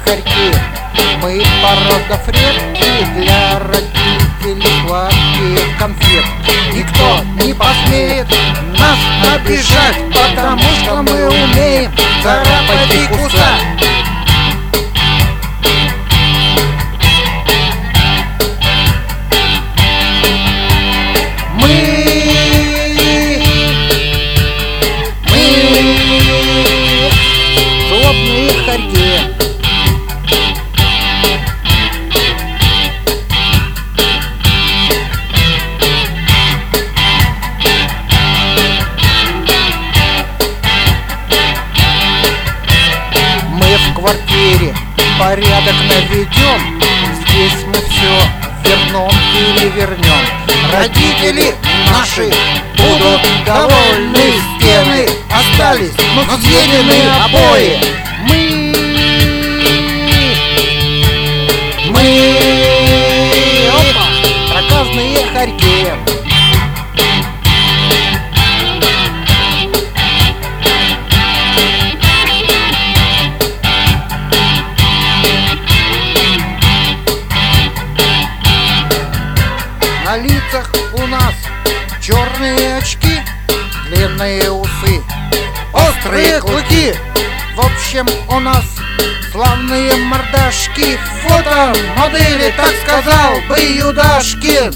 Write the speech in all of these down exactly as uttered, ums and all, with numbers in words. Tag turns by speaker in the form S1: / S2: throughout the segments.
S1: хорьки. Мы порода фредки, для родителей сладкие конфет. Никто не посмеет нас обижать, потому что мы умеем царапать и кусать. В квартире порядок наведем, здесь мы все вернем, перевернем. Родители наши будут довольны, стены остались, но съедены обои. Мы, мы, опа, проказные хорьки. На лицах у нас черные очки, длинные усы, острые клыки. В общем, у нас славные мордашки. Фото модели, так сказал бы Юдашкин.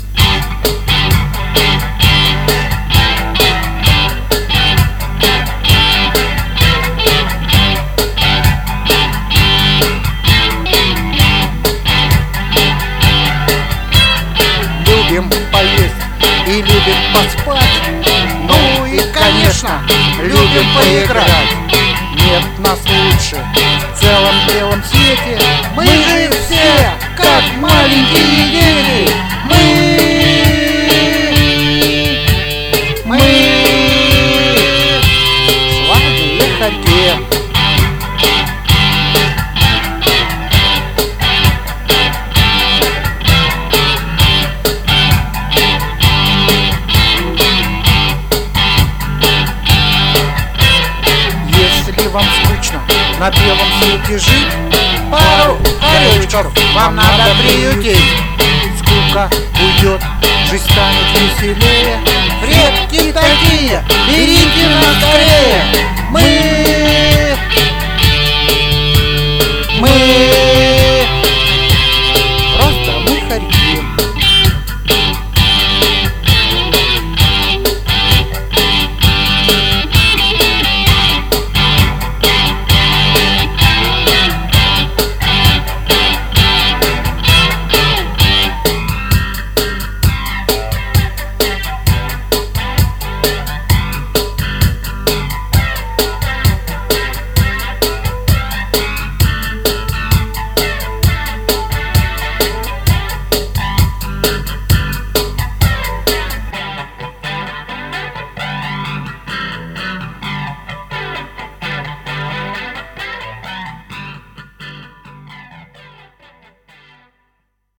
S1: Любим поесть и любим поспать, ну и, конечно, любим поиграть. Нет нас лучше в целом белом свете. Мы же все как маленькие дети. Мы, мы славные хорьки. Если вам скучно на белом свете жить, пару хоречков вам надо приютить. Скука уйдет, жизнь станет веселее. Фредки такие, берите нас скорее. Мы